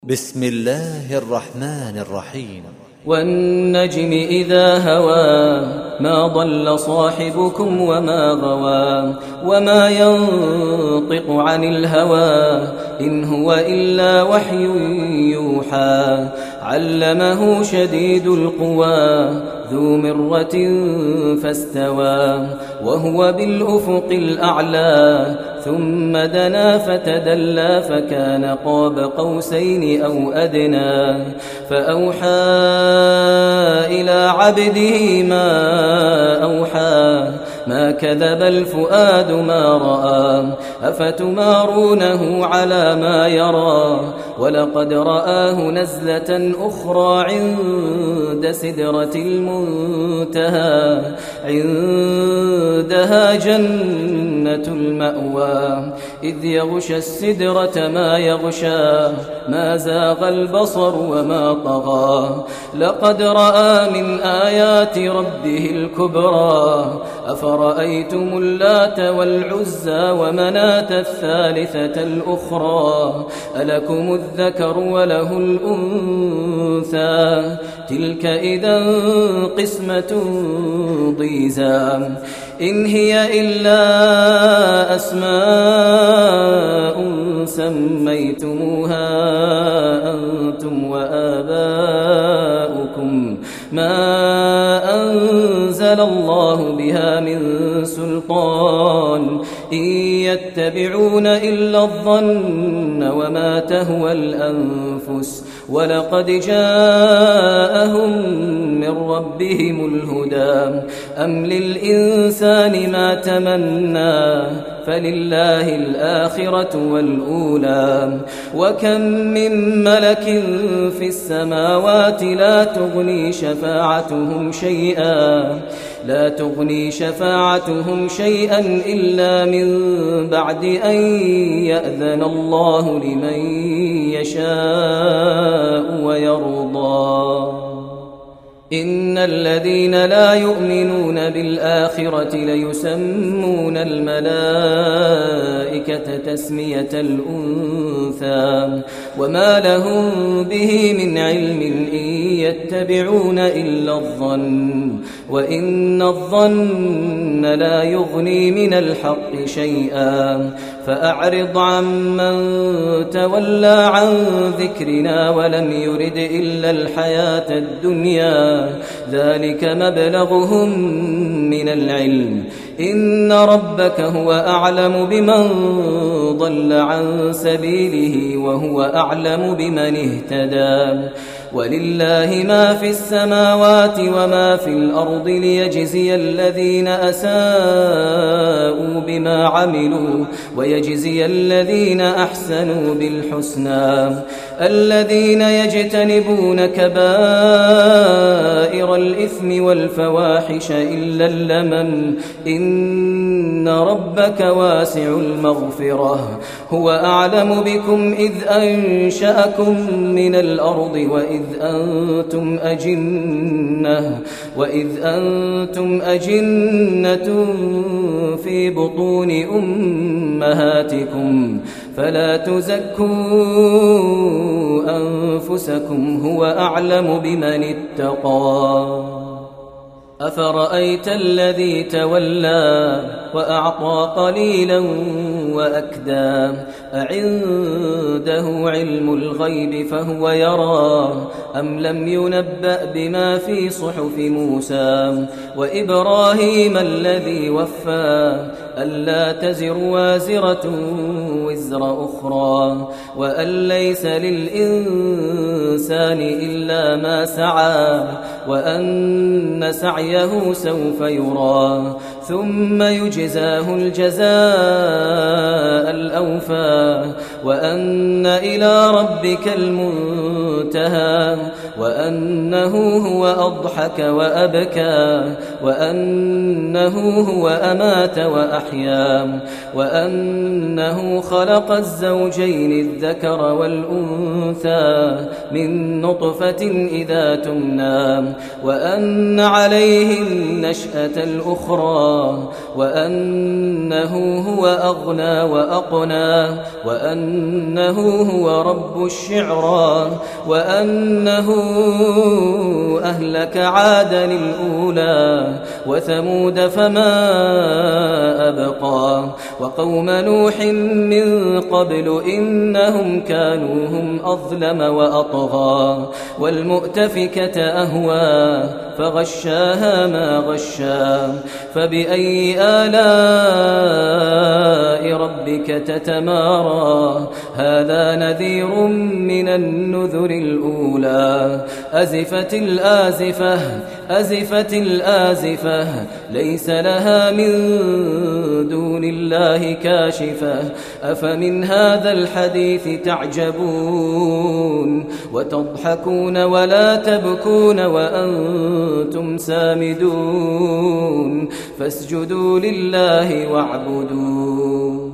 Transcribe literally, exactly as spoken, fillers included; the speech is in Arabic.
بسم الله الرحمن الرحيم. والنجم إذا هوى ما ضل صاحبكم وما غوى وما ينطق عن الهوى إن هو إلا وحي يوحى علمه شديد القوى ذو مرة فاستوى وهو بالأفق الأعلى ثم دنا فتدلى فكان قاب قوسين أو أدنى فأوحى إلى عبده ما أوحى ما كذب الفؤاد ما رأى أفتمارونه على ما يرى ولقد رآه نزلة أخرى عند سدرة المنتهى عندها جنة المأوى إذ يغشى السدرة ما يغشى ما زاغ البصر وما طغى لقد رأى من آيات ربه الكبرى أفرأيتم اللات والعزى ومناة الثالثة الأخرى ألكم الذكر وله الأنثى تلك إذا قسمة ضيزى إن هي إلا أسماء سميتموها أنتم وآباؤكم ما أنزل الله بها من سلطان إن يتبعون إلا الظن وما تهوى الأنفس ولقد جاءهم من ربهم الهدى أم للإنسان ما تمنى فلله الآخرة والأولى وكم من ملك في السماوات لا تغني شفاعتهم شيئا لا تغني شفاعتهم شيئا إلا من بعد أن يأذن الله لمن يشاء ويرضى إن الذين لا يؤمنون بالآخرة ليسمون الملائكة تسمية الأنثى وما لهم به من علم إن يتبعون إلا الظن وإن الظن لا يغني من الحق شيئا فأعرض عمن تولى عن ذكرنا ولم يرد إلا الحياة الدنيا ذلك مبلغهم من العلم إن ربك هو أعلم بمن ضل عن سبيله وهو أعلم بمن اهتدى ولله ما في السماوات وما في الأرض ليجزي الذين أساءوا بما عملوا ويجزي الذين أحسنوا بالحسنى الذين يجتنبون كبائر الإثم والفواحش إلا اللمم إن ربك واسع المغفرة هو أعلم بكم إذ أنشأكم من الأرض وإذ أنتم أجنة وإذ أنتم أجنة في بطون أمهاتكم فلا تزكوا أنفسكم هو أعلم بمن اتقى أفرأيت الذي تولى وأعطى قليلا وأكدى أعنده علم الغيب فهو يرى أم لم ينبأ بما في صحف موسى وإبراهيم الذي وفى ألا تزر وازرة وزر أخرى وأن ليس للإنسان إلا ما سعى وأن سعيه سوف يرى ثم يجزاه الجزاء الأوفى وأن إلى ربك المنتهى وأنه هو أضحك وأبكى وأنه هو أمات وأحيا وأنه خلق الزوجين الذكر والأنثى من نطفة إذا تمنى وأن عليه النشأة الأخرى وأنه هو أغنى وأقنى وأنه هو رب الشعرى وأنه أهلك عادا الأولى وثمود فما أبقى وقوم نوح من قبل إنهم كانوا هم أظلم وأطغى والمؤتفكة أهوى فغشاها ما غشا فبأي آلاء ربك تتمارى هذا نذير من النذر الأولى أزفت الآزفة أزفت الآزفة ليس لها من دون الله كاشفة أفمن هذا الحديث تعجبون وتضحكون ولا تبكون وأنتم سامدون فاسجدوا لله واعبدوا